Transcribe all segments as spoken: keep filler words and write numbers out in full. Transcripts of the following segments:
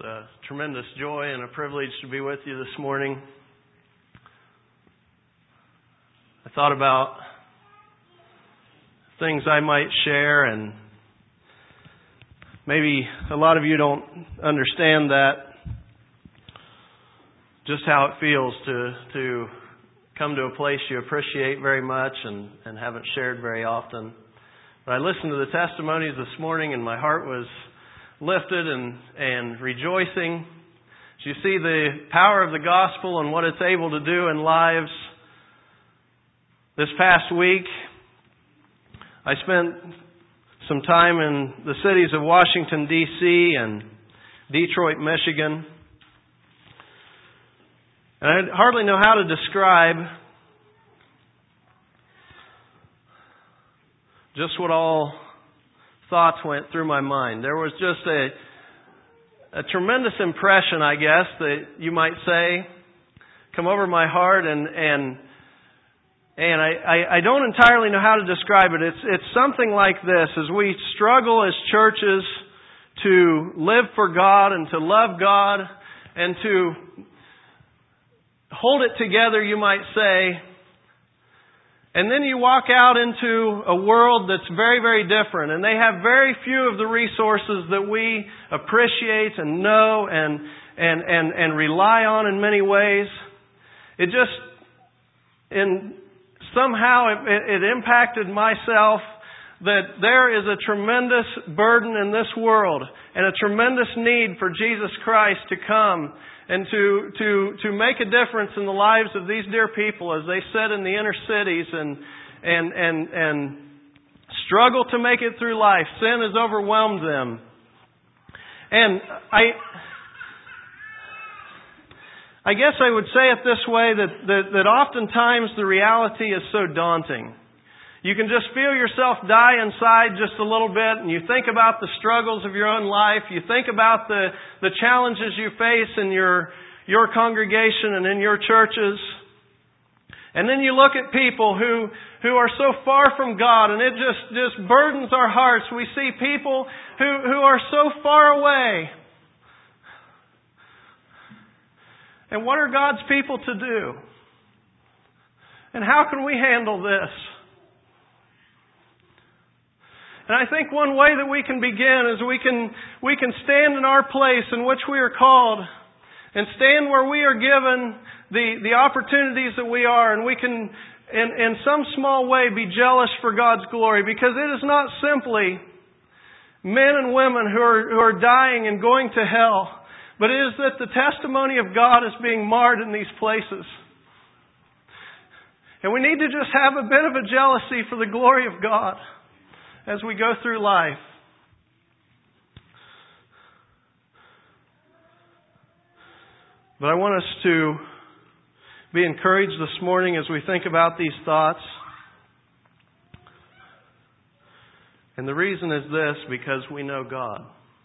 a tremendous joy and a privilege to be with you this morning. I thought about things I might share, and maybe a lot of you don't understand that, just how it feels to to come to a place you appreciate very much and, and haven't shared very often. But I listened to the testimonies this morning, and my heart was lifted and, and rejoicing. As you see the power of the gospel and what it's able to do in lives. This past week, I spent some time in the cities of Washington, D C and Detroit, Michigan. And I hardly know how to describe just what all thoughts went through my mind. There was just a, a tremendous impression, I guess, that you might say, come over my heart, and and and I, I, I don't entirely know how to describe it. It's it's something like this: as we struggle as churches to live for God and to love God and to hold it together, you might say. And then you walk out into a world that's very, very different. And they have very few of the resources that we appreciate and know and and and, and rely on in many ways. It just, in somehow it, it impacted myself that there is a tremendous burden in this world and a tremendous need for Jesus Christ to come and to, to, to make a difference in the lives of these dear people as they sit in the inner cities and, and, and, and struggle to make it through life. Sin has overwhelmed them. And I, I guess I would say it this way, that, that, that oftentimes the reality is so daunting. You can just feel yourself die inside just a little bit, and you think about the struggles of your own life. You think about the, the challenges you face in your, your congregation and in your churches. And then you look at people who, who are so far from God, and it just, just burdens our hearts. We see people who, who are so far away. And what are God's people to do? And how can we handle this? And I think one way that we can begin is we can we can stand in our place in which we are called, and stand where we are given the, the opportunities that we are, and we can in, in some small way be jealous for God's glory, because it is not simply men and women who are who are dying and going to hell, but it is that the testimony of God is being marred in these places. And we need to just have a bit of a jealousy for the glory of God as we go through life. But I want us to be encouraged this morning as we think about these thoughts. And the reason is this: because we know God.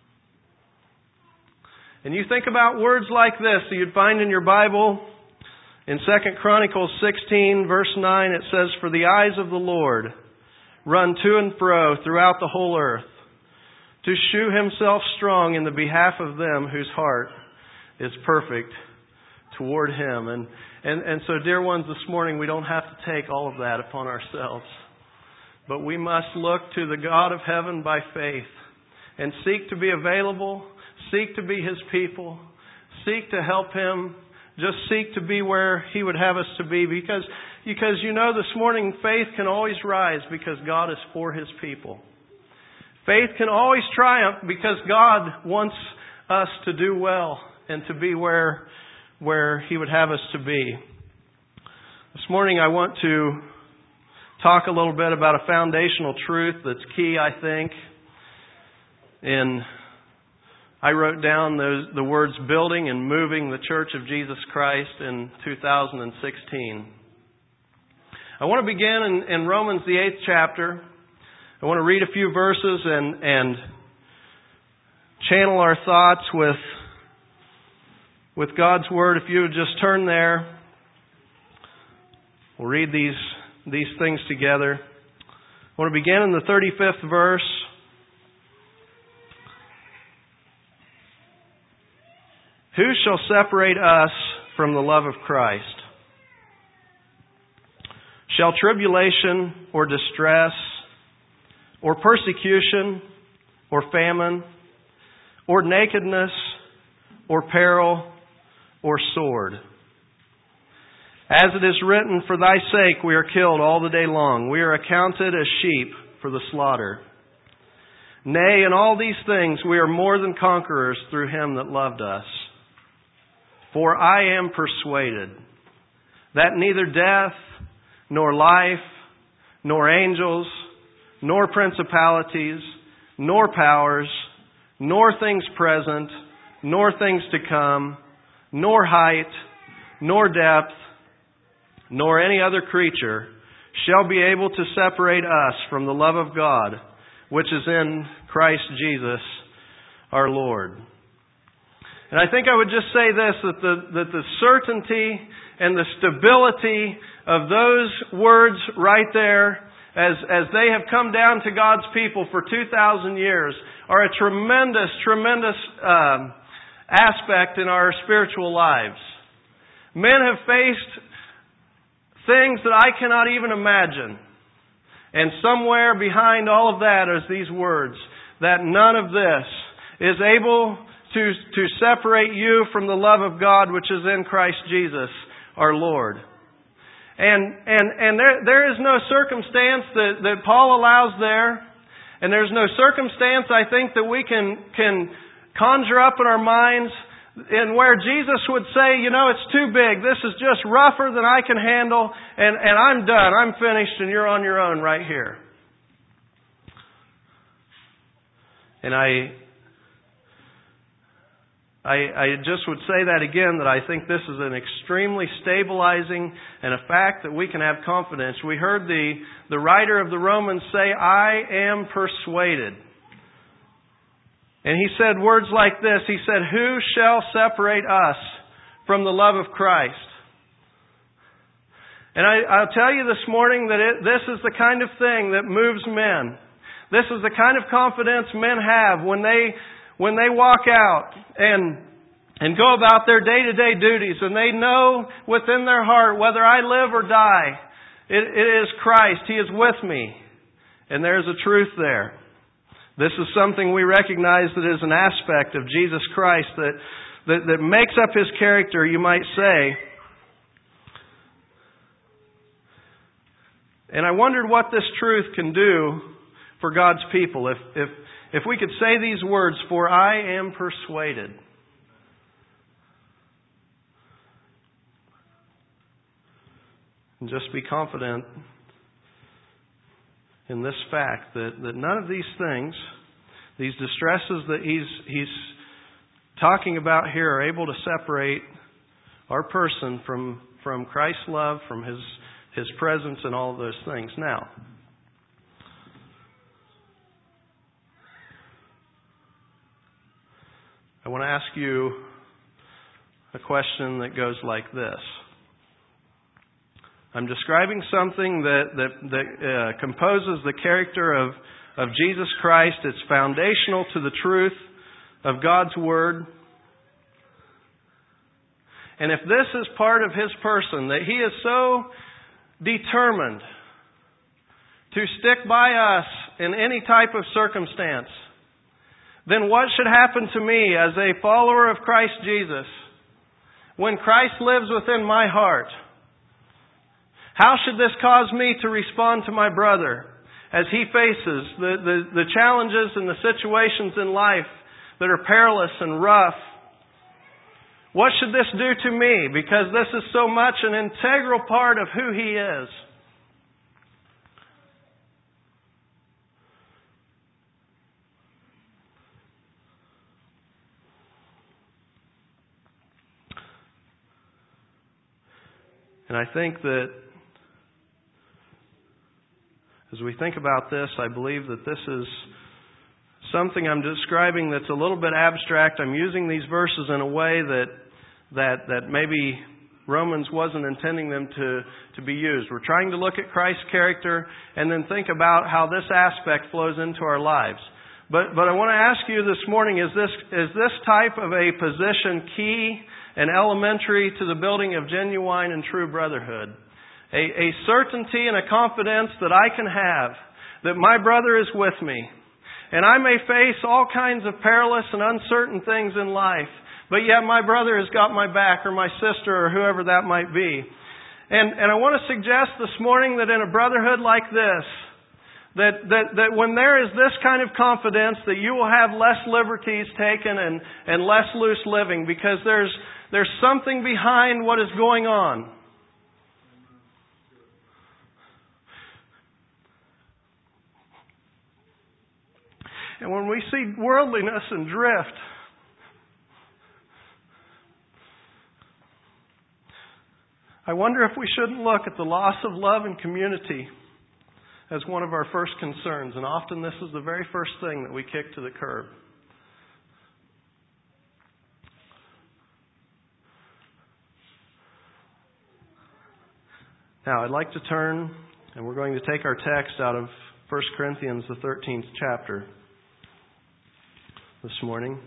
And you think about words like this that you'd find in your Bible. In Second Chronicles sixteen, verse nine, it says, "For the eyes of the Lord run to and fro throughout the whole earth, to shew Himself strong in the behalf of them whose heart is perfect toward Him." And, and, and so, dear ones, this morning we don't have to take all of that upon ourselves. But we must look to the God of heaven by faith and seek to be available, seek to be His people, seek to help Him, just seek to be where He would have us to be, because Because, you know, this morning faith can always rise because God is for His people. Faith can always triumph because God wants us to do well and to be where, where He would have us to be. This morning I want to talk a little bit about a foundational truth that's key, I think. In, I wrote down those, the words building and moving the Church of Jesus Christ in two thousand sixteen. I want to begin in, in Romans, the eighth chapter. I want to read a few verses and, and channel our thoughts with, with God's Word. If you would just turn there, we'll read these, these things together. I want to begin in the thirty-fifth verse. Who shall separate us from the love of Christ? Shall tribulation or distress or persecution or famine or nakedness or peril or sword? As it is written, for thy sake we are killed all the day long. We are accounted as sheep for the slaughter. Nay, in all these things we are more than conquerors through him that loved us. For I am persuaded that neither death, nor life, nor angels, nor principalities, nor powers, nor things present, nor things to come, nor height, nor depth, nor any other creature shall be able to separate us from the love of God, which is in Christ Jesus our Lord. And I think I would just say this, that the, that the certainty and the stability of those words right there, as, as they have come down to God's people for two thousand years, are a tremendous, tremendous um, aspect in our spiritual lives. Men have faced things that I cannot even imagine. And somewhere behind all of that is these words, that none of this is able to, to separate you from the love of God which is in Christ Jesus our Lord. And and and there there is no circumstance that, that Paul allows there, and there's no circumstance I think that we can can conjure up in our minds in where Jesus would say, you know, it's too big. This is just rougher than I can handle, and, and I'm done. I'm finished, and you're on your own right here. And I, I, I just would say that again, that I think this is an extremely stabilizing and a fact that we can have confidence. We heard the, the writer of the Romans say, I am persuaded. And he said words like this. He said, who shall separate us from the love of Christ? And I, I'll tell you this morning that it, this is the kind of thing that moves men. This is the kind of confidence men have when they when they walk out and and go about their day-to-day duties, and they know within their heart, whether I live or die, it, it is Christ. He is with me. And there's a truth there. This is something we recognize that is an aspect of Jesus Christ that, that, that makes up His character, you might say. And I wondered what this truth can do for God's people. If, if, if we could say these words, for I am persuaded. And just be confident in this fact that, that none of these things, these distresses that he's he's talking about here, are able to separate our person from, from Christ's love, from His His presence, and all of those things. Now, I want to ask you a question that goes like this. I'm describing something that, that, that uh, composes the character of, of Jesus Christ. It's foundational to the truth of God's Word. And if this is part of His person, that He is so determined to stick by us in any type of circumstance, then what should happen to me as a follower of Christ Jesus when Christ lives within my heart? How should this cause me to respond to my brother as he faces the, the, the challenges and the situations in life that are perilous and rough? What should this do to me? Because this is so much an integral part of who he is. And I think that as we think about this, I believe that this is something I'm describing that's a little bit abstract. I'm using these verses in a way that that that maybe Romans wasn't intending them to, to be used. We're trying to look at Christ's character and then think about how this aspect flows into our lives. But but I want to ask you this morning, is this is this type of a position key and elementary to the building of genuine and true brotherhood? A, a certainty and a confidence that I can have that my brother is with me. And I may face all kinds of perilous and uncertain things in life, but yet my brother has got my back, or my sister, or whoever that might be. And and I want to suggest this morning that in a brotherhood like this, That, that that when there is this kind of confidence, that you will have less liberties taken and, and less loose living, because there's there's something behind what is going on. And when we see worldliness and drift, I wonder if we shouldn't look at the loss of love and community as one of our first concerns. And often this is the very first thing that we kick to the curb. Now, I'd like to turn, and we're going to take our text out of First Corinthians, the thirteenth chapter, this morning.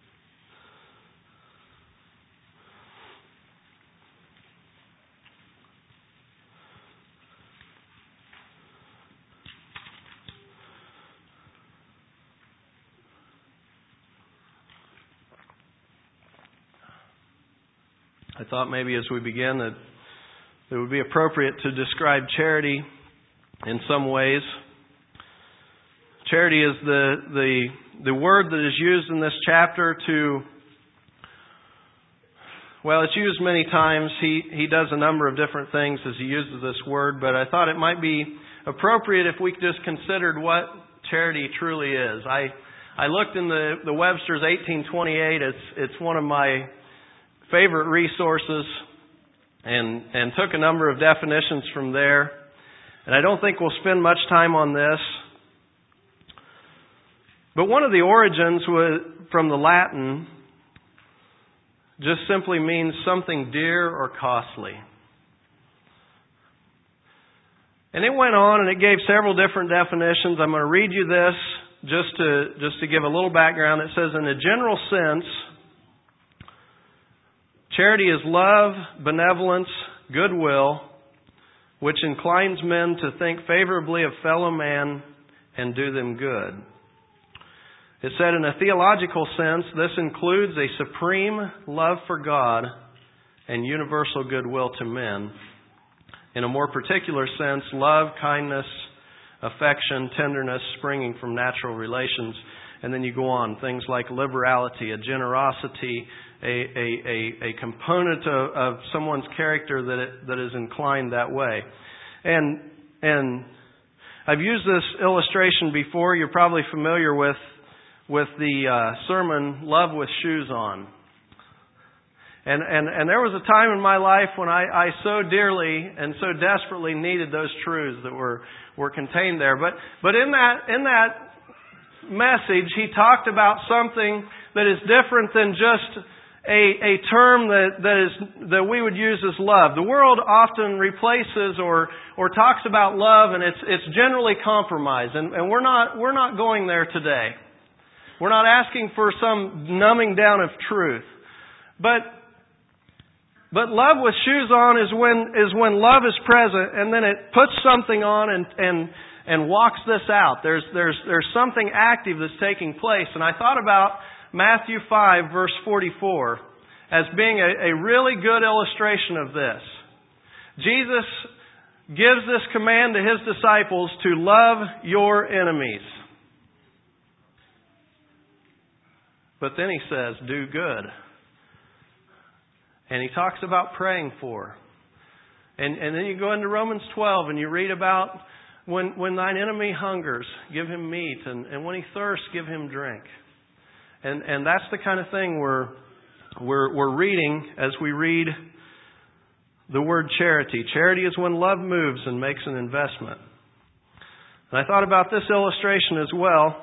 I thought maybe as we begin that it would be appropriate to describe charity in some ways. Charity is the the the word that is used in this chapter to, well, it's used many times. He he does a number of different things as he uses this word, but I thought it might be appropriate if we just considered what charity truly is. I I looked in the, the Webster's eighteen twenty-eight. It's it's one of my favorite resources, and and took a number of definitions from there. And I don't think we'll spend much time on this. But one of the origins was from the Latin, just simply means something dear or costly. And it went on and it gave several different definitions. I'm going to read you this just to just to give a little background. It says, in a general sense, charity is love, benevolence, goodwill, which inclines men to think favorably of fellow man and do them good. It said, in a theological sense, this includes a supreme love for God and universal goodwill to men. In a more particular sense, love, kindness, affection, tenderness springing from natural relations. And then you go on, things like liberality, a generosity, a a, a, a component of, of someone's character that it, that is inclined that way. And and I've used this illustration before. You're probably familiar with with the uh, sermon, Love with Shoes On. And, and and there was a time in my life when I, I so dearly and so desperately needed those truths that were, were contained there. But but in that in that message, he talked about something that is different than just a, a term that, that is that we would use as love. The world often replaces or or talks about love, and it's it's generally compromise. And, and we're not we're not going there today. We're not asking for some numbing down of truth. But But love with shoes on is when is when love is present, and then it puts something on and and and walks this out. There's there's there's something active that's taking place. And I thought about Matthew five verse forty-four as being a, a really good illustration of this. Jesus gives this command to His disciples to love your enemies. But then He says, do good. And He talks about praying for. And and then you go into Romans twelve and you read about when when thine enemy hungers, give him meat. And, and when he thirsts, give him drink. And and that's the kind of thing we're, we're, we're reading as we read the word charity. Charity is when love moves and makes an investment. And I thought about this illustration as well.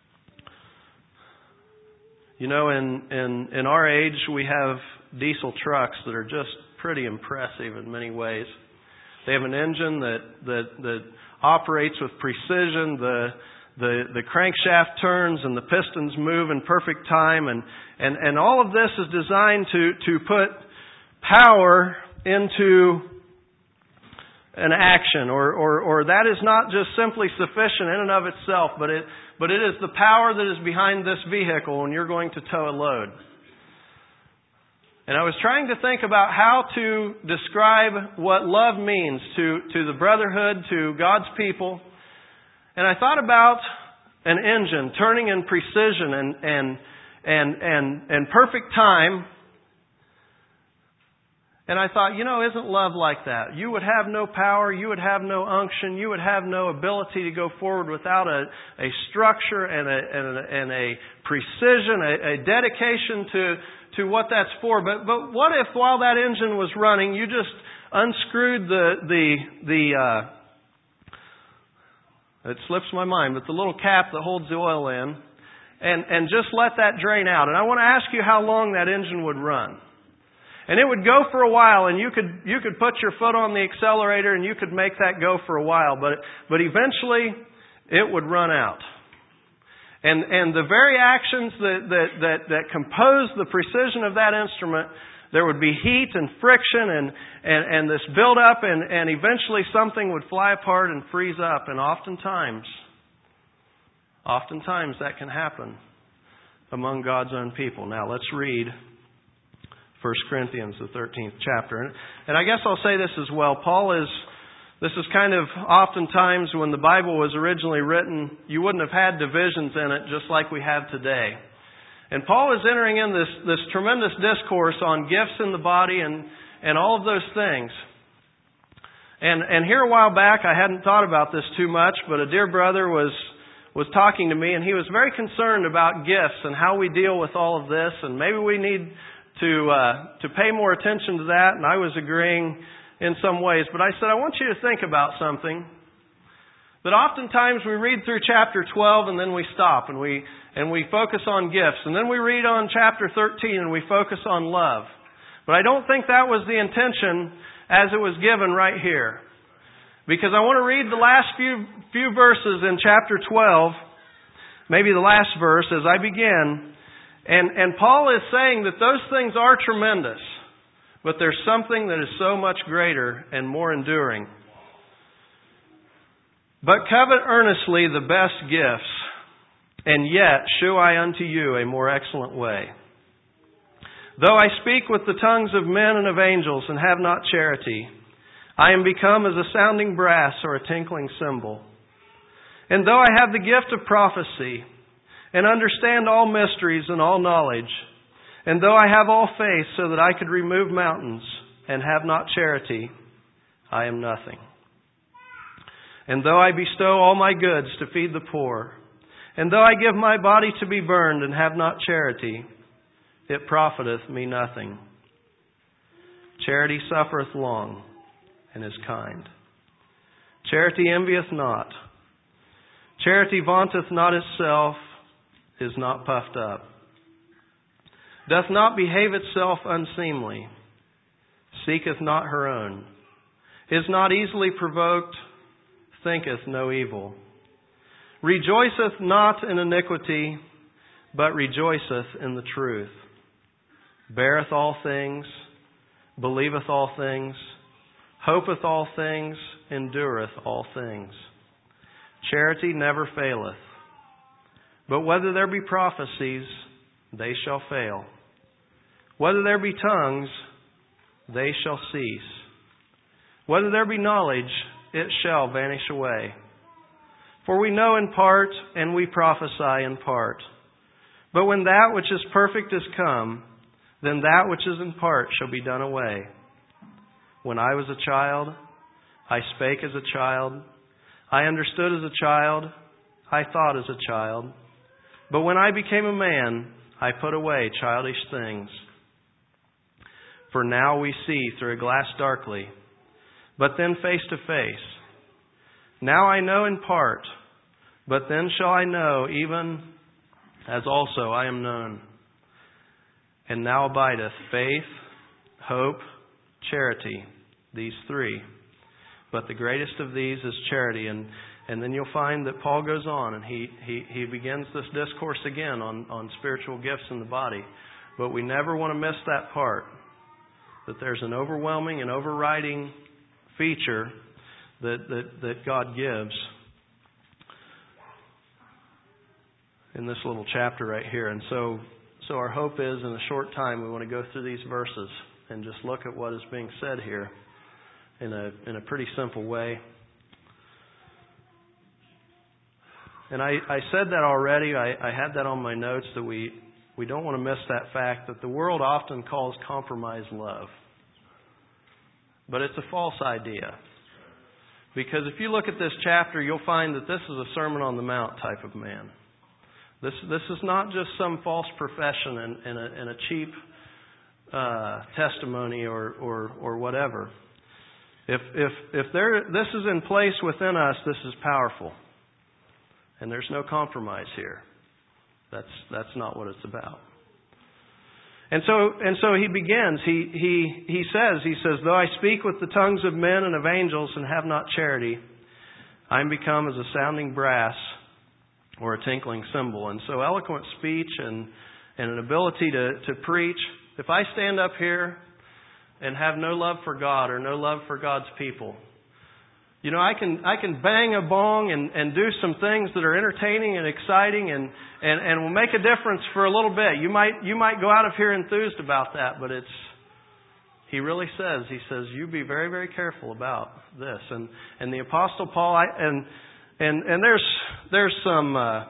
You know, in, in, in our age, we have diesel trucks that are just pretty impressive in many ways. They have an engine that, that, that operates with precision. The, the, the crankshaft turns and the pistons move in perfect time. And, and, and all of this is designed to, to put power into an action, or, or, or that is not just simply sufficient in and of itself, but it, but it is the power that is behind this vehicle when you're going to tow a load. And I was trying to think about how to describe what love means to, to the brotherhood, to God's people. And I thought about an engine turning in precision and, and, and, and, and perfect time. And I thought, you know, isn't love like that? You would have no power, you would have no unction, you would have no ability to go forward without a, a structure and a, and a, and a precision, a, a dedication to, to what that's for. But, but what if while that engine was running, you just unscrewed the, the, the, uh, it slips my mind, but the little cap that holds the oil in, and, and just let that drain out. And I want to ask you how long that engine would run. And it would go for a while, and you could you could put your foot on the accelerator and you could make that go for a while, but but eventually it would run out. And and the very actions that that that, that compose the precision of that instrument, there would be heat and friction and and, and this build up, and, and eventually something would fly apart and freeze up. And oftentimes, oftentimes that can happen among God's own people. Now let's read First Corinthians, the thirteenth chapter. And I guess I'll say this as well. Paul is, this is kind of oftentimes when the Bible was originally written, you wouldn't have had divisions in it just like we have today. And Paul is entering in this, this tremendous discourse on gifts in the body and, and all of those things. And, and here a while back, I hadn't thought about this too much, but a dear brother was, was talking to me, and he was very concerned about gifts and how we deal with all of this, and maybe we need to uh, to pay more attention to that, and I was agreeing in some ways. But I said, I want you to think about something. That oftentimes we read through chapter twelve and then we stop and we and we focus on gifts. And then we read on chapter thirteen and we focus on love. But I don't think that was the intention as it was given right here. Because I want to read the last few few verses in chapter twelve, maybe the last verse as I begin. And, and Paul is saying that those things are tremendous, but there's something that is so much greater and more enduring. But covet earnestly the best gifts, and yet shew I unto you a more excellent way. Though I speak with the tongues of men and of angels and have not charity, I am become as a sounding brass or a tinkling cymbal. And though I have the gift of prophecy, and understand all mysteries and all knowledge, and though I have all faith so that I could remove mountains, and have not charity, I am nothing. And though I bestow all my goods to feed the poor, and though I give my body to be burned and have not charity, it profiteth me nothing. Charity suffereth long, and is kind. Charity envieth not. Charity vaunteth not itself, is not puffed up, doth not behave itself unseemly, seeketh not her own, is not easily provoked, thinketh no evil, rejoiceth not in iniquity, but rejoiceth in the truth, beareth all things, believeth all things, hopeth all things, endureth all things. Charity never faileth. But whether there be prophecies, they shall fail. Whether there be tongues, they shall cease. Whether there be knowledge, it shall vanish away. For we know in part, and we prophesy in part. But when that which is perfect is come, then that which is in part shall be done away. When I was a child, I spake as a child. I understood as a child. I thought as a child. But when I became a man, I put away childish things. For now we see through a glass darkly, but then face to face. Now I know in part, but then shall I know even as also I am known. And now abideth faith, hope, charity, these three. But the greatest of these is charity. And And then you'll find that Paul goes on and he, he, he begins this discourse again on, on spiritual gifts in the body. But we never want to miss that part, that there's an overwhelming and overriding feature that, that, that God gives in this little chapter right here. And so, so our hope is in a short time we want to go through these verses and just look at what is being said here in a in a pretty simple way. And I, I said that already. I, I had that on my notes that we, we don't want to miss that fact that the world often calls compromise love. But it's a false idea. Because if you look at this chapter, you'll find that this is a Sermon on the Mount type of man. This this is not just some false profession and, and, a, and a cheap uh, testimony or, or or whatever. If if if there this is in place within us, this is powerful, and there's no compromise here. That's that's not what it's about. And so and so he begins. He he he says he says, though I speak with the tongues of men and of angels and have not charity, I am become as a sounding brass or a tinkling cymbal. And so eloquent speech and, and an ability to, to preach. If I stand up here and have no love for God or no love for God's people, you know, I can I can bang a bong and, and do some things that are entertaining and exciting and, and, and will make a difference for a little bit. You might you might go out of here enthused about that, but it's he really says, he says, you be very, very careful about this. And and the Apostle Paul I, and And and there's there's some uh,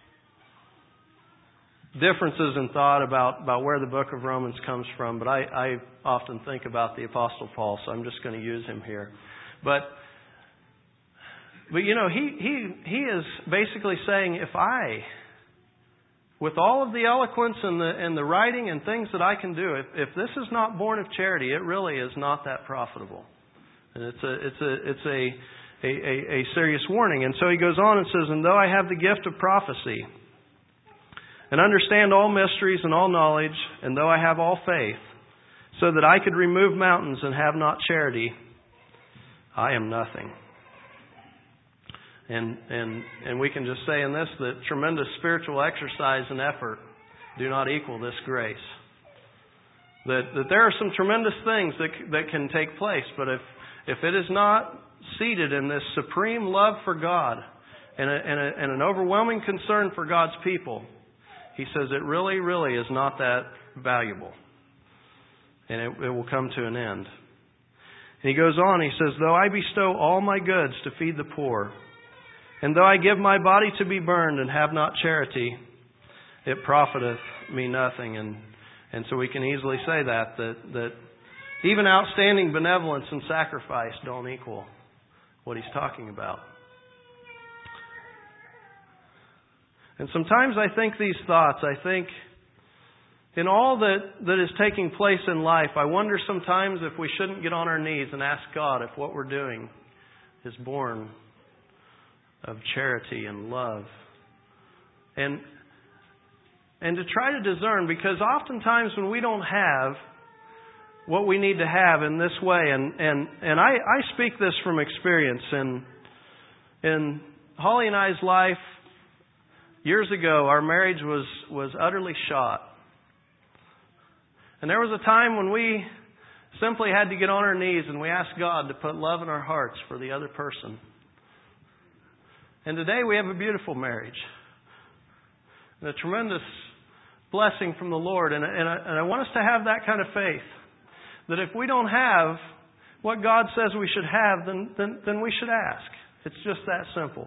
differences in thought about, about where the book of Romans comes from, but I, I often think about the Apostle Paul, so I'm just going to use him here. But but you know he he he is basically saying, if I, with all of the eloquence and the and the writing and things that I can do, if if this is not born of charity, it really is not that profitable, and it's a it's a it's a A, a, a serious warning. And so he goes on and says, and though I have the gift of prophecy and understand all mysteries and all knowledge, and though I have all faith, so that I could remove mountains and have not charity, I am nothing. And and and we can just say in this that tremendous spiritual exercise and effort do not equal this grace. That that there are some tremendous things that that can take place, but if if it is not seated in this supreme love for God and, a, and, a, and an overwhelming concern for God's people, he says it really, really is not that valuable. And it, it will come to an end. And he goes on, he says, though I bestow all my goods to feed the poor, and though I give my body to be burned and have not charity, it profiteth me nothing. And, and so we can easily say that, that, that even outstanding benevolence and sacrifice don't equal what he's talking about. And sometimes I think these thoughts, I think in all that, that is taking place in life, I wonder sometimes if we shouldn't get on our knees and ask God if what we're doing is born of charity and love. And, and to try to discern, because oftentimes when we don't have what we need to have in this way, and and and I, I speak this from experience. In in Holly and I's life, years ago, our marriage was was utterly shot, and there was a time when we simply had to get on our knees and we asked God to put love in our hearts for the other person. And today we have a beautiful marriage, and a tremendous blessing from the Lord. And and I, and I want us to have that kind of faith. That if we don't have what God says we should have, then, then, then we should ask. It's just that simple.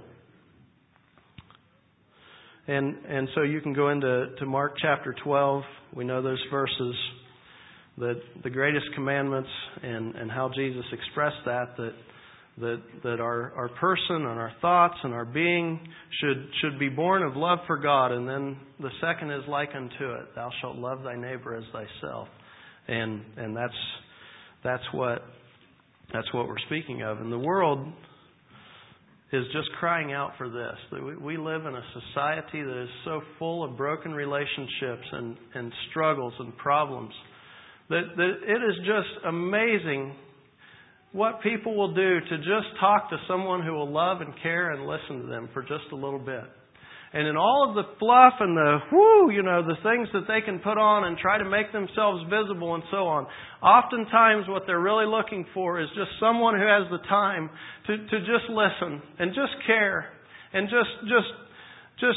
And and so you can go into to Mark chapter twelve. We know those verses, that the greatest commandments and, and how Jesus expressed that, that that that our, our person and our thoughts and our being should should be born of love for God. And then the second is like unto it, thou shalt love thy neighbor as thyself. And and that's that's what that's what we're speaking of. And the world is just crying out for this. That we, we live in a society that is so full of broken relationships and, and struggles and problems that, that it is just amazing what people will do to just talk to someone who will love and care and listen to them for just a little bit. And in all of the fluff and the whoo, you know, the things that they can put on and try to make themselves visible and so on, oftentimes what they're really looking for is just someone who has the time to, to just listen and just care and just just just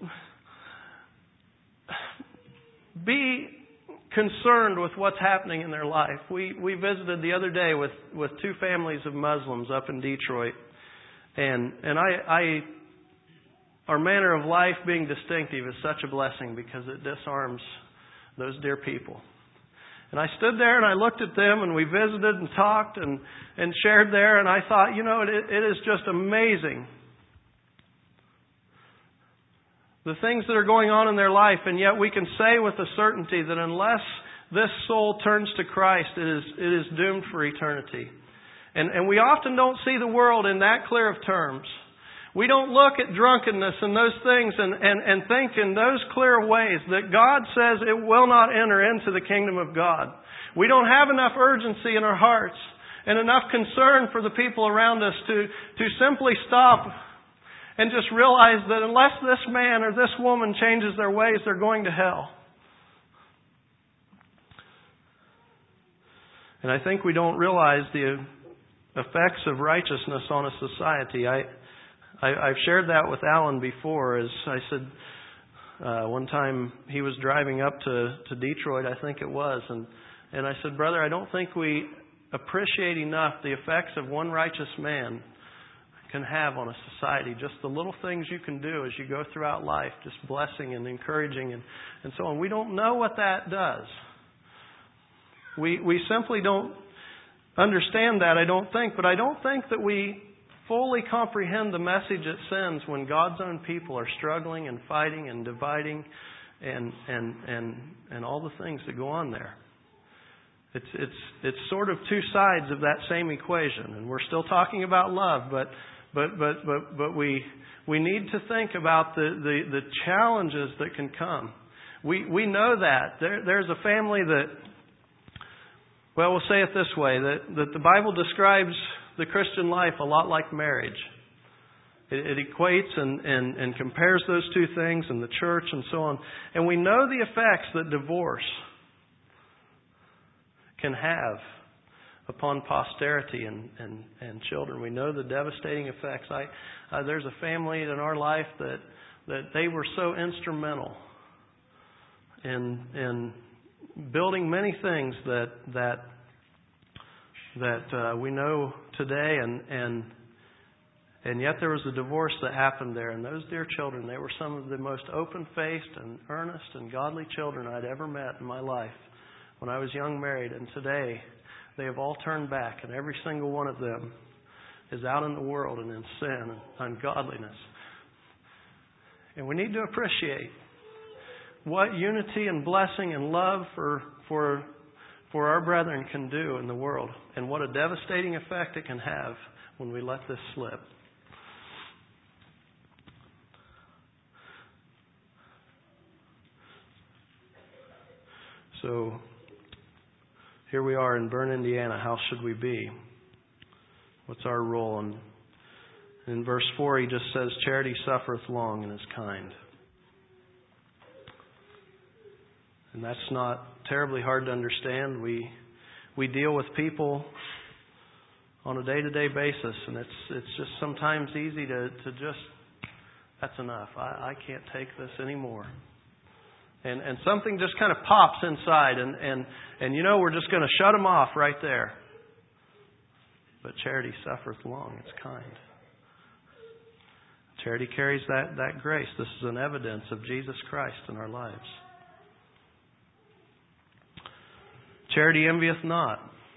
be concerned with what's happening in their life. We we visited the other day with, with two families of Muslims up in Detroit, and and I. I Our manner of life being distinctive is such a blessing because it disarms those dear people. And I stood there and I looked at them and we visited and talked and, and shared there, and I thought, you know, it, it is just amazing the things that are going on in their life, and yet we can say with a certainty that unless this soul turns to Christ, it is it is doomed for eternity. And, and we often don't see the world in that clear of terms. We don't look at drunkenness and those things and, and, and think in those clear ways that God says it will not enter into the kingdom of God. We don't have enough urgency in our hearts and enough concern for the people around us to, to simply stop and just realize that unless this man or this woman changes their ways, they're going to hell. And I think we don't realize the effects of righteousness on a society. I I, I've shared that with Alan before. As I said, uh, one time he was driving up to, to Detroit, I think it was, and, and I said, brother, I don't think we appreciate enough the effects of one righteous man can have on a society. Just the little things you can do as you go throughout life, just blessing and encouraging and, and so on. We don't know what that does. We we simply don't understand that, I don't think, but I don't think that we fully comprehend the message it sends when God's own people are struggling and fighting and dividing and and and and all the things that go on there. It's it's it's sort of two sides of that same equation, and we're still talking about love, but but but but but we we need to think about the the, the challenges that can come. We we know that there there's a family that, well, we'll say it this way, that that the Bible describes the Christian life a lot like marriage. It, it equates and, and, and compares those two things in the church and so on. And we know the effects that divorce can have upon posterity and, and, and children. We know the devastating effects. I, uh, there's a family in our life that, that they were so instrumental in, in building many things that that that uh, we know today, and, and and yet there was a divorce that happened there. And those dear children, they were some of the most open-faced and earnest and godly children I'd ever met in my life when I was young married. And today, they have all turned back, and every single one of them is out in the world and in sin and ungodliness. And we need to appreciate what unity and blessing and love for for for our brethren can do in the world, and what a devastating effect it can have when we let this slip. So here we are in Bern, Indiana. How should we be? What's our role? And in verse four, he just says, charity suffereth long and is kind. And that's not terribly hard to understand. We we deal with people on a day-to-day basis, and it's it's just sometimes easy to, to just, that's enough. I, I can't take this anymore. And and something just kind of pops inside, and, and, and you know, we're just going to shut them off right there. But charity suffereth long, it's kind. Charity carries that, that grace. This is an evidence of Jesus Christ in our lives. Charity envieth not.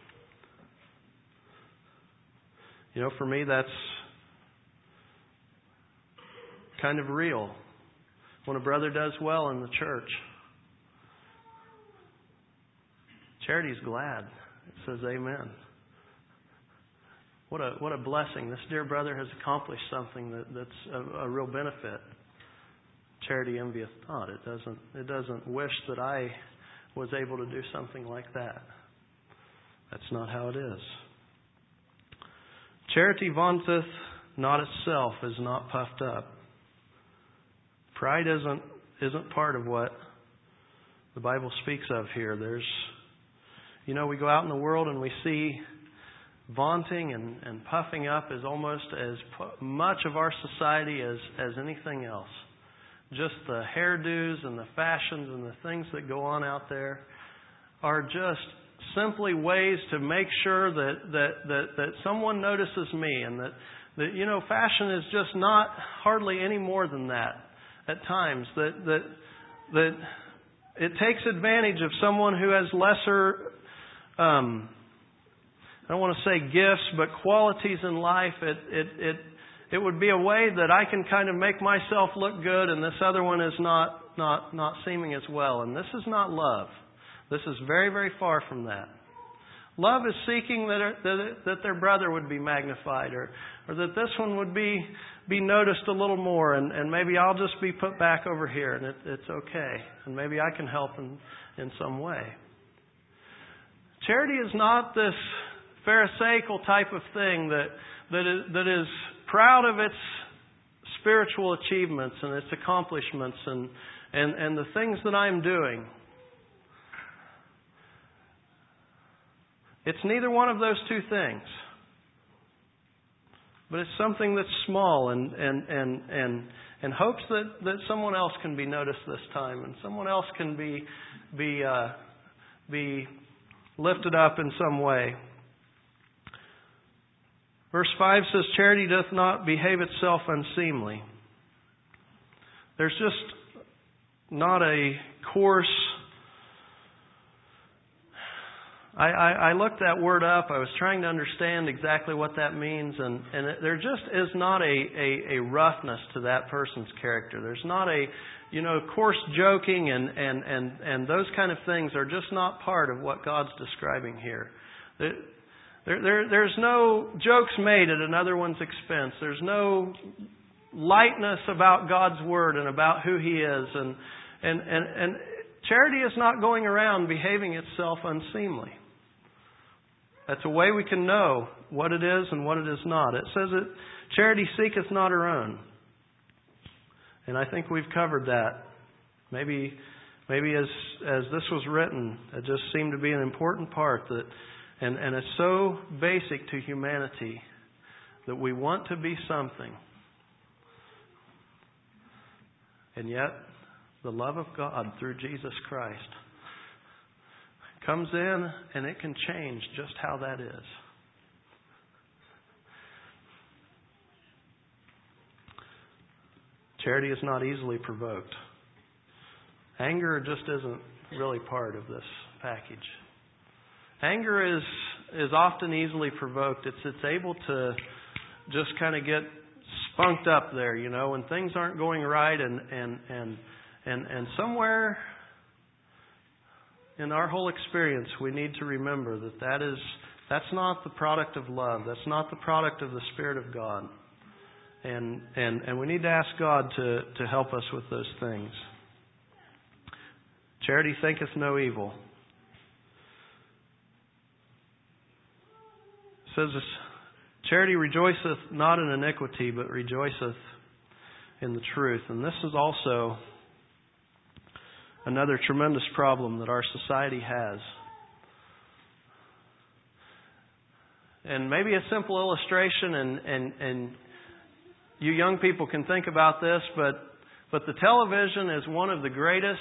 You know, for me, that's kind of real. When a brother does well in the church, charity's glad. It says amen. What a what a blessing. This dear brother has accomplished something that, that's a, a real benefit. Charity envieth not. It doesn't it doesn't wish that I was able to do something like that. That's not how it is. Charity vaunteth not itself, is not puffed up. Pride isn't isn't part of what the Bible speaks of here. There's, you know, we go out in the world and we see vaunting and, and puffing up is almost as pu- much of our society as, as anything else. Just the hairdos and the fashions and the things that go on out there are just simply ways to make sure that, that, that, that someone notices me, and that, that, you know, fashion is just not hardly any more than that at times. That, that, that it takes advantage of someone who has lesser, um, I don't want to say gifts, but qualities in life. It, it, it, it would be a way that I can kind of make myself look good, and this other one is not, not, not seeming as well. And this is not love. This is very, very far from that. Love is seeking that, that, that their brother would be magnified, or, or that this one would be, be noticed a little more, and, and maybe I'll just be put back over here, and it, it's okay. And maybe I can help in, in some way. Charity is not this Pharisaical type of thing that, that, is, that is proud of its spiritual achievements and its accomplishments and, and, and the things that I'm doing. It's neither one of those two things. But it's something that's small and and, and, and, and hopes that, that someone else can be noticed this time, and someone else can be be uh, be lifted up in some way. Verse five says, charity doth not behave itself unseemly. There's just not a coarse... I, I, I looked that word up. I was trying to understand exactly what that means. And, and it, there just is not a, a, a roughness to that person's character. There's not a, you know, coarse joking and, and, and, and those kind of things are just not part of what God's describing here. There, there, there, there's no jokes made at another one's expense. There's no lightness about God's Word and about who He is. And, and, and, and charity is not going around behaving itself unseemly. That's a way we can know what it is and what it is not. It says that charity seeketh not her own. And I think we've covered that. Maybe maybe as as this was written, it just seemed to be an important part that and, and it's so basic to humanity that we want to be something. And yet the love of God through Jesus Christ comes in, and it can change just how that is. Charity is not easily provoked. Anger just isn't really part of this package. Anger is is often easily provoked. It's it's able to just kind of get spunked up there, you know, when things aren't going right, and and and and, and somewhere in our whole experience, we need to remember that that is, that's not the product of love. That's not the product of the Spirit of God. And and, and we need to ask God to, to help us with those things. Charity thinketh no evil. It says, charity rejoiceth not in iniquity, but rejoiceth in the truth. And this is also another tremendous problem that our society has. And maybe a simple illustration, and, and, and you young people can think about this, but, but the television is one of the greatest,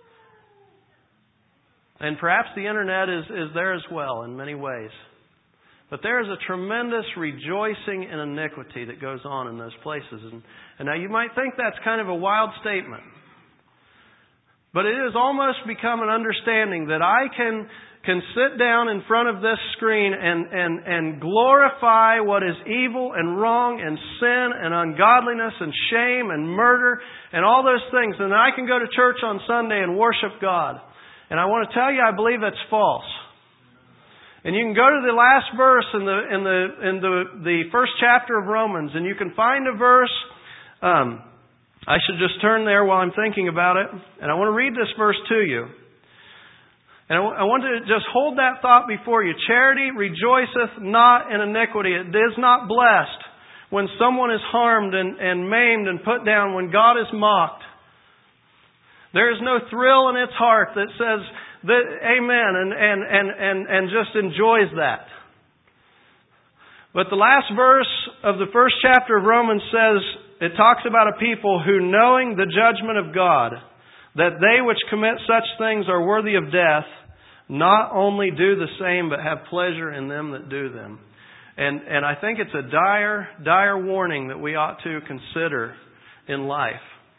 and perhaps the internet is, is there as well in many ways. But there is a tremendous rejoicing in iniquity that goes on in those places. And, and now you might think that's kind of a wild statement. But it has almost become an understanding that I can can sit down in front of this screen and, and, and glorify what is evil and wrong and sin and ungodliness and shame and murder and all those things. And then I can go to church on Sunday and worship God. And I want to tell you, I believe that's false. And you can go to the last verse in the in the in the, the first chapter of Romans, and you can find a verse. Um, I should just turn there while I'm thinking about it. And I want to read this verse to you. And I want to just hold that thought before you. Charity rejoiceth not in iniquity. It is not blessed when someone is harmed and, and maimed and put down, when God is mocked. There is no thrill in its heart that says, that, amen, and, and, and, and, and just enjoys that. But the last verse of the first chapter of Romans says, it talks about a people who, knowing the judgment of God, that they which commit such things are worthy of death, not only do the same, but have pleasure in them that do them. And, and I think it's a dire, dire warning that we ought to consider in life.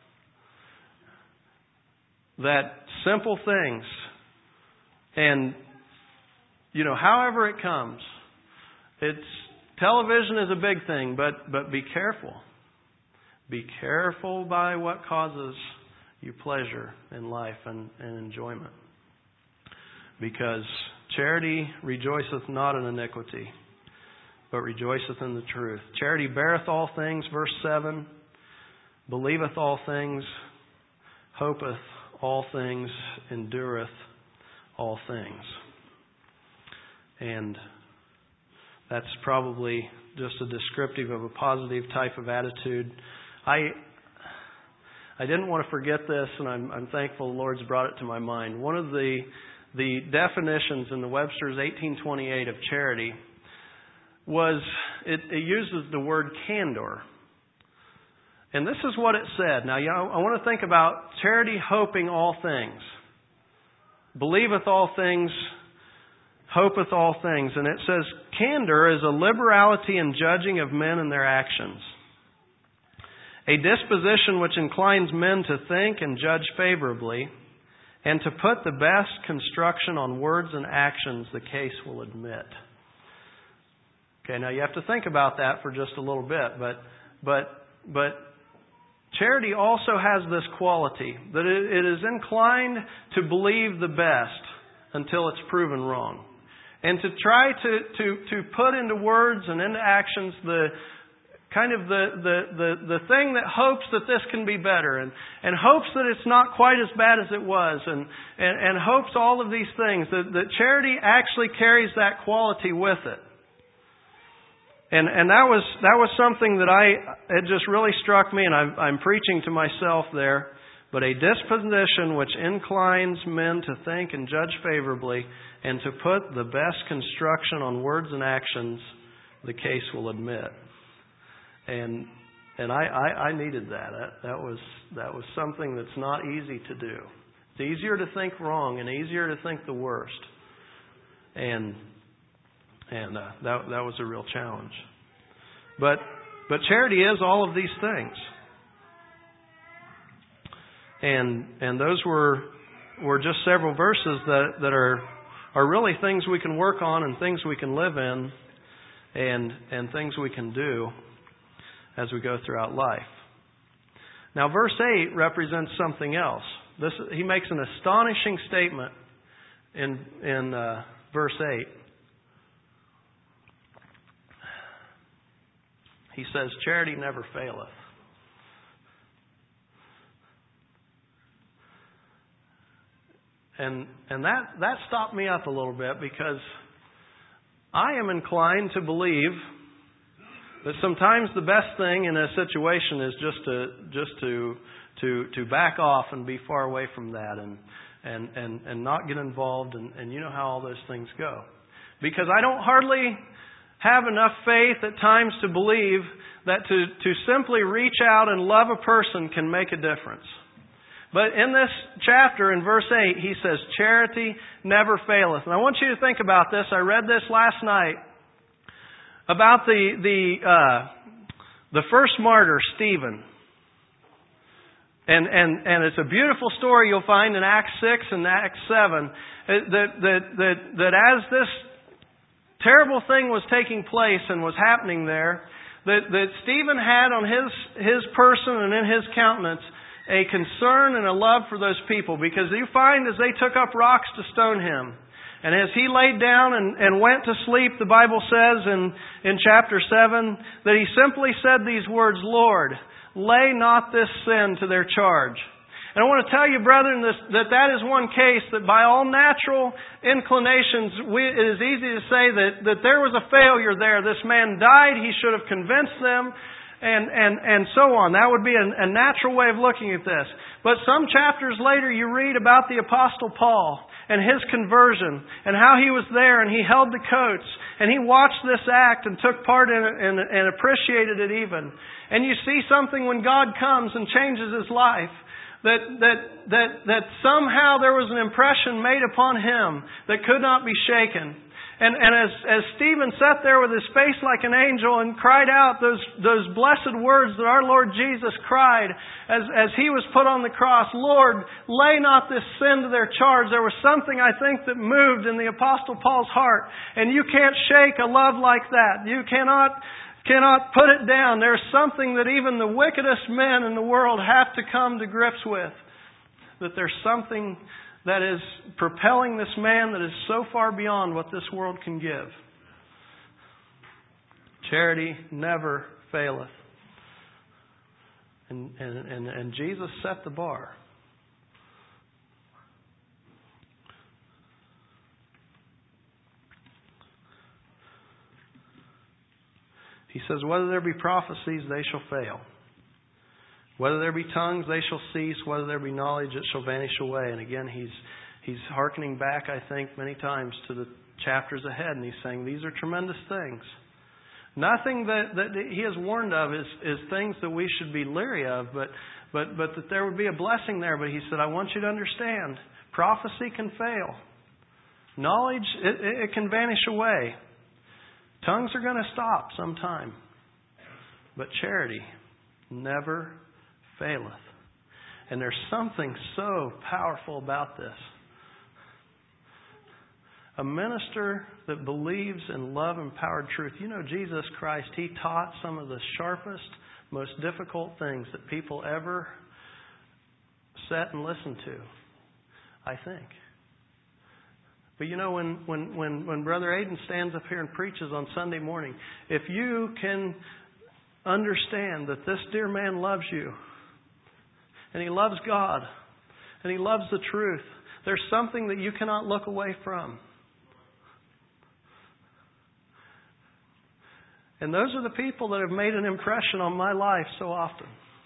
That simple things, and, you know, however it comes, it's, television is a big thing, but, but be careful. Be careful by what causes you pleasure in life and, and enjoyment. Because charity rejoiceth not in iniquity, but rejoiceth in the truth. Charity beareth all things, verse seven, believeth all things, hopeth all things, endureth all things. And that's probably just a descriptive of a positive type of attitude. I I didn't want to forget this, and I'm, I'm thankful the Lord's brought it to my mind. One of the the definitions in the Webster's eighteen twenty-eight of charity was, it, it uses the word candor. And this is what it said. Now, you know, I want to think about charity hoping all things, believeth all things, hopeth all things. And it says, candor is a liberality in judging of men and their actions, a disposition which inclines men to think and judge favorably, and to put the best construction on words and actions the case will admit. Okay, now you have to think about that for just a little bit, but but but charity also has this quality that it, it is inclined to believe the best until it's proven wrong, and to try to to to put into words and into actions the kind of the, the, the, the thing that hopes that this can be better, and, and hopes that it's not quite as bad as it was, and, and, and hopes all of these things. That, that charity actually carries that quality with it. And and that was that was something that I it just really struck me, and I'm, I'm preaching to myself there. But a disposition which inclines men to think and judge favorably, and to put the best construction on words and actions the case will admit. And and I, I, I needed that. that. That was that was something that's not easy to do. It's easier to think wrong and easier to think the worst. And and uh, that that was a real challenge. But but charity is all of these things. And and those were were just several verses that, that are are really things we can work on and things we can live in, and and things we can do as we go throughout life. Now, verse eight represents something else. This, he makes an astonishing statement in, in uh, verse eight. He says, charity never faileth. And and that, that stopped me up a little bit, because I am inclined to believe that sometimes the best thing in a situation is just to just to to to back off and be far away from that, and and and, and not get involved, and, and you know how all those things go. Because I don't hardly have enough faith at times to believe that to, to simply reach out and love a person can make a difference. But in this chapter, in verse eight, he says, charity never faileth. And I want you to think about this. I read this last night. About the the uh, the first martyr, Stephen, and and and it's a beautiful story you'll find in Acts six and Acts seven. That that that that as this terrible thing was taking place and was happening there, that that Stephen had on his his person and in his countenance a concern and a love for those people, because you find as they took up rocks to stone him, and as he laid down and, and went to sleep, the Bible says in, in chapter seven that he simply said these words, Lord, lay not this sin to their charge. And I want to tell you, brethren, this, that that is one case that by all natural inclinations, we, it is easy to say that, that there was a failure there. This man died. He should have convinced them, and, and, and so on. That would be a, a natural way of looking at this. But some chapters later, you read about the Apostle Paul and his conversion and how he was there and he held the coats and he watched this act and took part in it and, and appreciated it even. And you see something when God comes and changes his life, that, that, that, that somehow there was an impression made upon him that could not be shaken. And, and as, as Stephen sat there with his face like an angel and cried out those, those blessed words that our Lord Jesus cried as, as he was put on the cross, Lord, lay not this sin to their charge. There was something, I think, that moved in the Apostle Paul's heart. And you can't shake a love like that. You cannot, cannot put it down. There's something that even the wickedest men in the world have to come to grips with. That there's something that is propelling this man that is so far beyond what this world can give. Charity never faileth. And, and, and, and Jesus set the bar. He says, whether there be prophecies, they shall fail. Whether there be tongues, they shall cease. Whether there be knowledge, it shall vanish away. And again, he's he's hearkening back, I think, many times to the chapters ahead. And he's saying, these are tremendous things. Nothing that, that he has warned of is, is things that we should be leery of, but, but, but that there would be a blessing there. But he said, I want you to understand, prophecy can fail. Knowledge, it, it can vanish away. Tongues are going to stop sometime. But charity never faileth. And there's something so powerful about this. A minister that believes in love-empowered truth. You know, Jesus Christ, He taught some of the sharpest, most difficult things that people ever sat and listened to, I think. But you know, when, when, when, when Brother Aiden stands up here and preaches on Sunday morning, if you can understand that this dear man loves you, and he loves God, and he loves the truth, there's something that you cannot look away from. And those are the people that have made an impression on my life so often.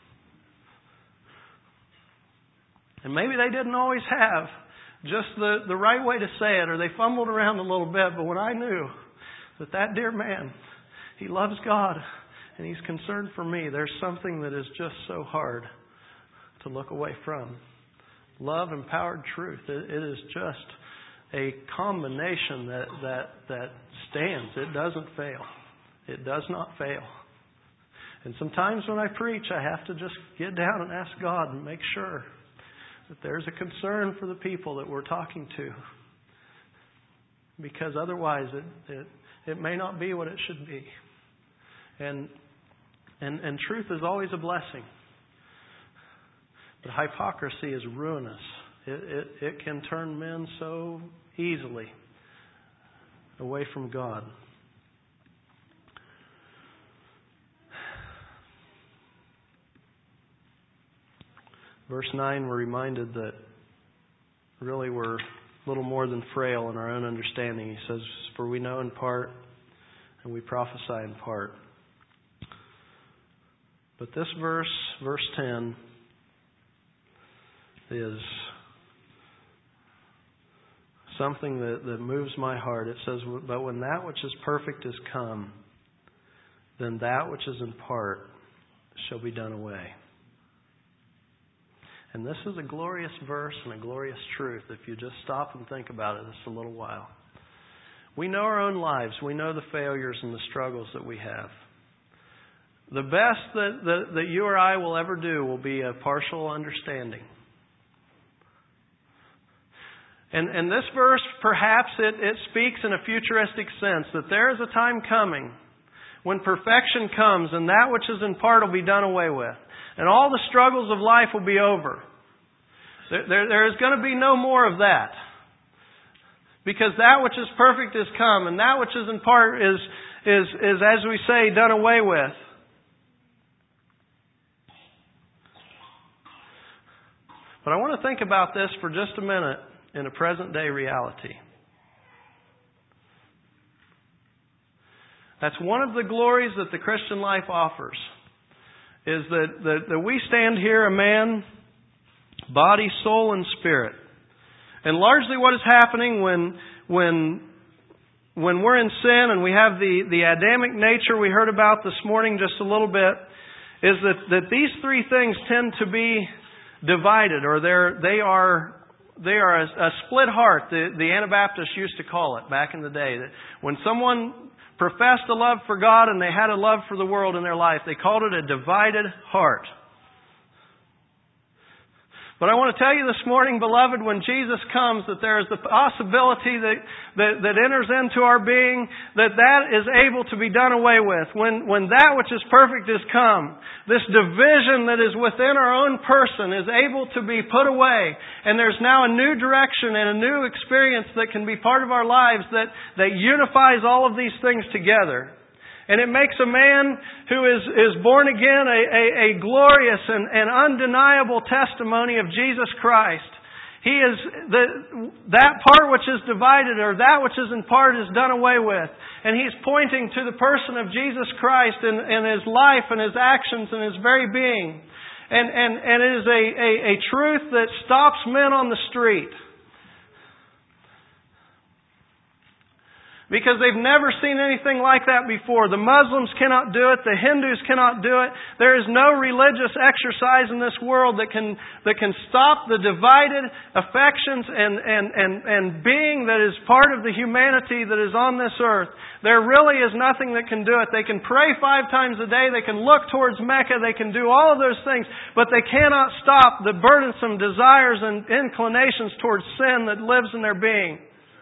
And maybe they didn't always have just the, the right way to say it, or they fumbled around a little bit, but when I knew that that dear man, he loves God, and he's concerned for me, there's something that is just so hard to look away from. Love, empowered truth. It, it is just a combination that, that, that stands. It doesn't fail. It does not fail. And sometimes when I preach, I have to just get down and ask God and make sure that there's a concern for the people that we're talking to. Because otherwise it, it, it may not be what it should be. And, and, and truth is always a blessing. But hypocrisy is ruinous. It, it, it can turn men so easily away from God. Verse nine, we're reminded that really we're a little more than frail in our own understanding. He says, for we know in part and we prophesy in part. But this verse, verse ten, is something that, that moves my heart. It says, but when that which is perfect is come, then that which is in part shall be done away. And this is a glorious verse and a glorious truth if you just stop and think about it just a little while. We know our own lives. We know the failures and the struggles that we have. The best that, that, that you or I will ever do will be a partial understanding. And, and this verse, perhaps it, it speaks in a futuristic sense that there is a time coming when perfection comes and that which is in part will be done away with. And all the struggles of life will be over. There, there, there is going to be no more of that. Because that which is perfect is come, and that which is in part is, is, is as we say, done away with. But I want to think about this for just a minute in a present day reality. That's one of the glories that the Christian life offers, is that, that, that we stand here a man, body, soul, and spirit. And largely what is happening when when when we're in sin and we have the, the Adamic nature we heard about this morning just a little bit, is that, that these three things tend to be divided, or they're they are they are a, a split heart. The, the Anabaptists used to call it back in the day, that when someone professed a love for God and they had a love for the world in their life, they called it a divided heart. But I want to tell you this morning, beloved, when Jesus comes, that there is the possibility that, that, that enters into our being, that that is able to be done away with. When, when that which is perfect is come, this division that is within our own person is able to be put away. And there's now a new direction and a new experience that can be part of our lives that, that unifies all of these things together. And it makes a man who is, is born again a, a, a glorious and, and undeniable testimony of Jesus Christ. He is the, that part which is divided, or that which is in part, is done away with. And he's pointing to the person of Jesus Christ in, in his life and his actions and his very being. And, and, and it is a, a, a truth that stops men on the street. Because they've never seen anything like that before. The Muslims cannot do it. The Hindus cannot do it. There is no religious exercise in this world that can that can stop the divided affections and, and, and, and being that is part of the humanity that is on this earth. There really is nothing that can do it. They can pray five times a day. They can look towards Mecca. They can do all of those things. But they cannot stop the burdensome desires and inclinations towards sin that lives in their being.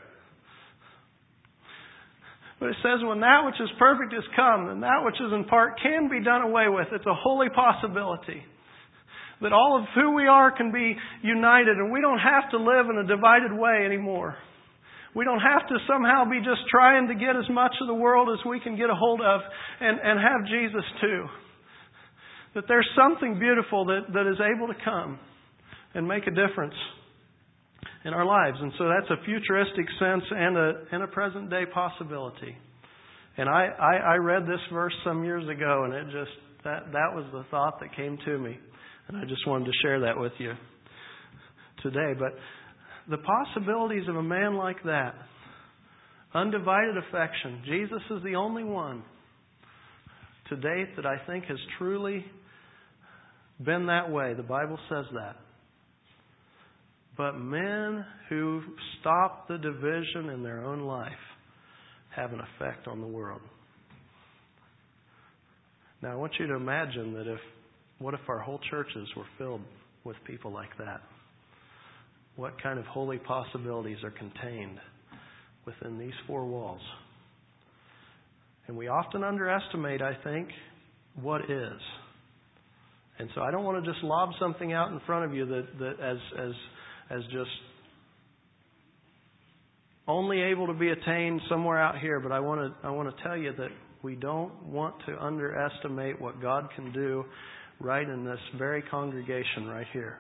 But it says when that which is perfect is come, and that which is in part can be done away with. It's a holy possibility. That all of who we are can be united, and we don't have to live in a divided way anymore. We don't have to somehow be just trying to get as much of the world as we can get a hold of and, and have Jesus too. That there's something beautiful that, that is able to come and make a difference in our lives. And so that's a futuristic sense and a and a present day possibility. And I, I, I read this verse some years ago, and it just that that was the thought that came to me. And I just wanted to share that with you today. But the possibilities of a man like that, undivided affection, Jesus is the only one to date that I think has truly been that way. The Bible says that. But men who stop the division in their own life have an effect on the world. Now I want you to imagine that if, what if our whole churches were filled with people like that? What kind of holy possibilities are contained within these four walls? And we often underestimate, I think, what is. And so I don't want to just lob something out in front of you that, that as as as just only able to be attained somewhere out here, but I want to I want to tell you that we don't want to underestimate what God can do right in this very congregation right here.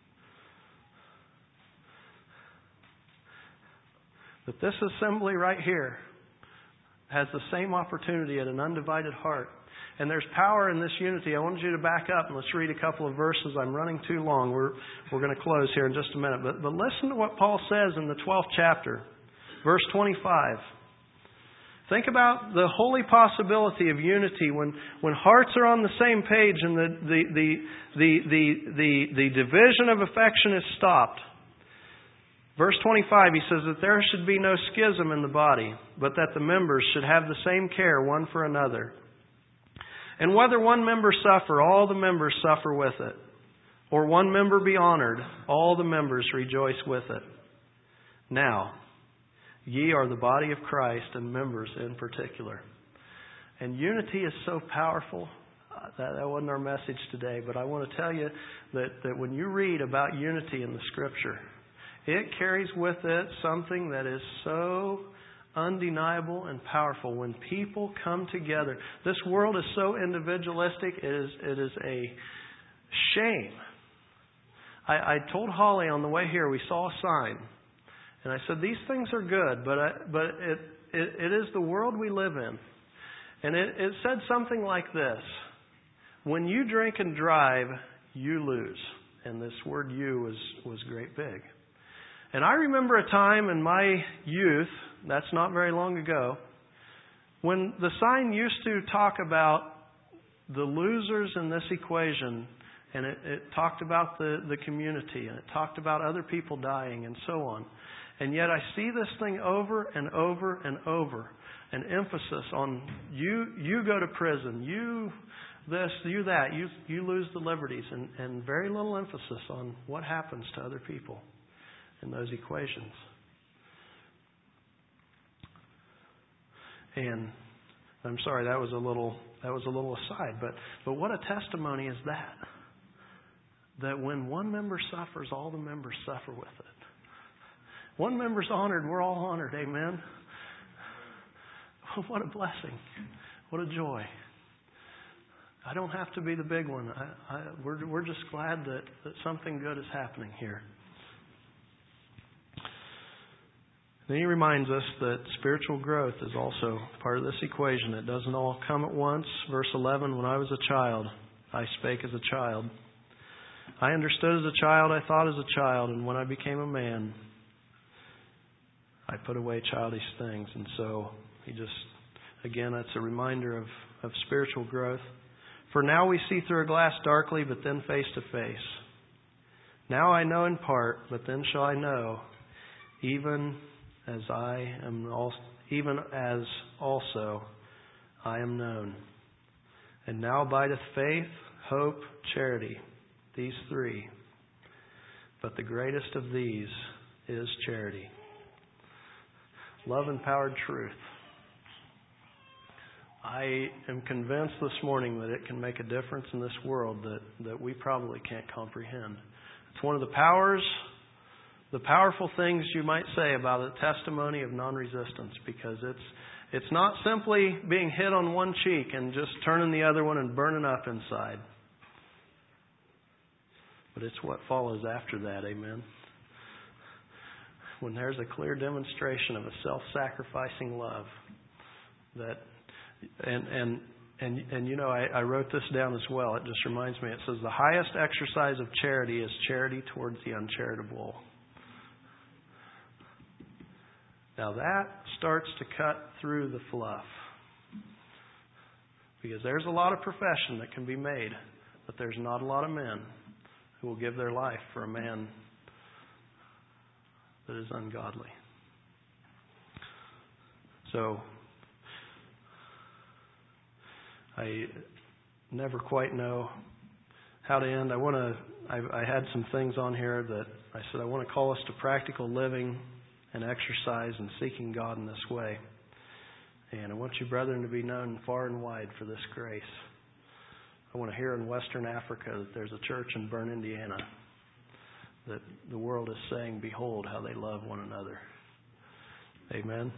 That this assembly right here has the same opportunity at an undivided heart. And there's power in this unity. I want you to back up and let's read a couple of verses. I'm running too long. We're we're going to close here in just a minute. But, but listen to what Paul says in the twelfth chapter, verse twenty-five. Think about the holy possibility of unity when, when hearts are on the same page and the, the, the, the, the, the, the division of affection is stopped. Verse twenty-five, he says that there should be no schism in the body, but that the members should have the same care one for another. And whether one member suffer, all the members suffer with it. Or one member be honored, all the members rejoice with it. Now, ye are the body of Christ and members in particular. And unity is so powerful. Uh, that, that wasn't our message today, but I want to tell you that, that when you read about unity in the Scripture, it carries with it something that is so undeniable and powerful. When people come together, this world is so individualistic, it is, it is a shame. I, I told Holly on the way here, we saw a sign. And I said, these things are good, but I, but it, it it is the world we live in. And it, it said something like this. When you drink and drive, you lose. And this word you was, was great big. And I remember a time in my youth, that's not very long ago, when the sign used to talk about the losers in this equation, and it, it talked about the, the community, and it talked about other people dying, and so on. And yet I see this thing over and over and over, an emphasis on you you go to prison, you this, you that, you you lose the liberties, and, and very little emphasis on what happens to other people in those equations. And I'm sorry, that was a little that was a little aside, but but what a testimony is that? That when one member suffers, all the members suffer with it. One member's honored, we're all honored, amen. What a blessing. What a joy. I don't have to be the big one. I, I, we're, we're just glad that, that something good is happening here. Then he reminds us that spiritual growth is also part of this equation. It doesn't all come at once. Verse eleven, when I was a child, I spake as a child. I understood as a child, I thought as a child, and when I became a man, I put away childish things. And so he just, again, that's a reminder of, of spiritual growth. For now we see through a glass darkly, but then face to face. Now I know in part, but then shall I know, even as I am, also, even as also I am known. And now abideth faith, hope, charity, these three. But the greatest of these is charity. Love-empowered truth. I am convinced this morning that it can make a difference in this world that, that we probably can't comprehend. It's one of the powers, the powerful things you might say about a testimony of non-resistance, because it's it's not simply being hit on one cheek and just turning the other one and burning up inside. But it's what follows after that, amen. When there's a clear demonstration of a self-sacrificing love that and and and and you know I, I wrote this down as well. It just reminds me. It says the highest exercise of charity is charity towards the uncharitable. Now that starts to cut through the fluff, because there's a lot of profession that can be made, but there's not a lot of men who will give their life for a man that is ungodly. So I never quite know how to end. I want to. I, I had some things on here that I said I want to call us to practical living and exercise and seeking God in this way. And I want you, brethren, to be known far and wide for this grace. I want to hear in Western Africa that there's a church in Bern, Indiana, that the world is saying, behold how they love one another. Amen.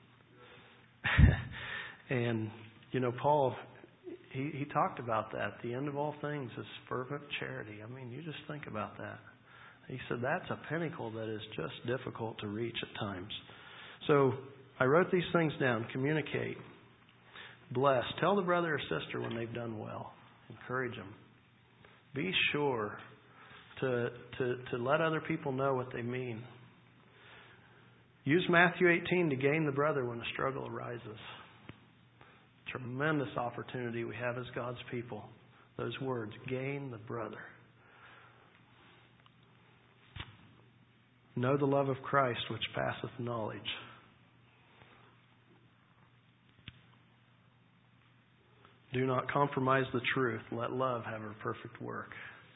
And, you know, Paul, he, he talked about that. The end of all things is fervent charity. I mean, you just think about that. He said that's a pinnacle that is just difficult to reach at times. So I wrote these things down. Communicate. Bless. Tell the brother or sister when they've done well. Encourage them. Be sure to, to, to let other people know what they mean. Use Matthew eighteen to gain the brother when a struggle arises. Tremendous opportunity we have as God's people. Those words, gain the brother. Know the love of Christ which passeth knowledge. Do not compromise the truth. Let love have her perfect work.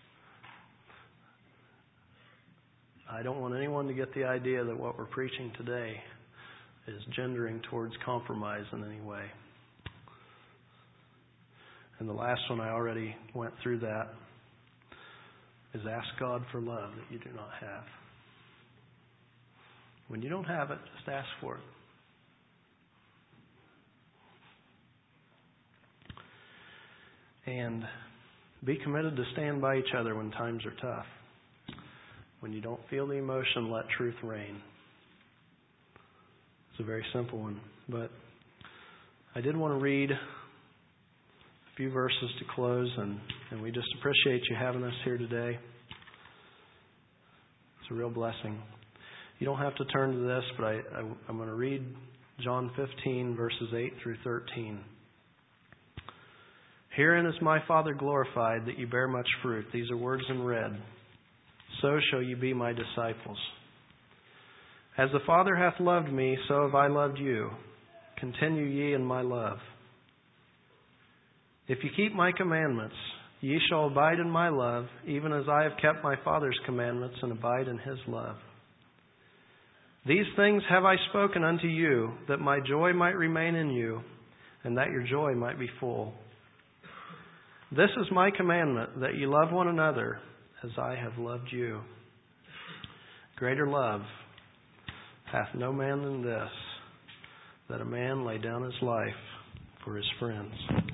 I don't want anyone to get the idea that what we're preaching today is gendering towards compromise in any way. And the last one, I already went through that, is ask God for love that you do not have. When you don't have it, just ask for it. And be committed to stand by each other when times are tough. When you don't feel the emotion, let truth reign. It's a very simple one. But I did want to read a few verses to close, and, and we just appreciate you having us here today. It's a real blessing. You don't have to turn to this, but I, I, I'm going to read John fifteen, verses eight through thirteen. Herein is my Father glorified, that you bear much fruit. These are words in red. So shall you be my disciples. As the Father hath loved me, so have I loved you. Continue ye in my love. If you keep my commandments, ye shall abide in my love, even as I have kept my Father's commandments and abide in his love. These things have I spoken unto you, that my joy might remain in you, and that your joy might be full. This is my commandment, that ye love one another, as I have loved you. Greater love hath no man than this, that a man lay down his life for his friends.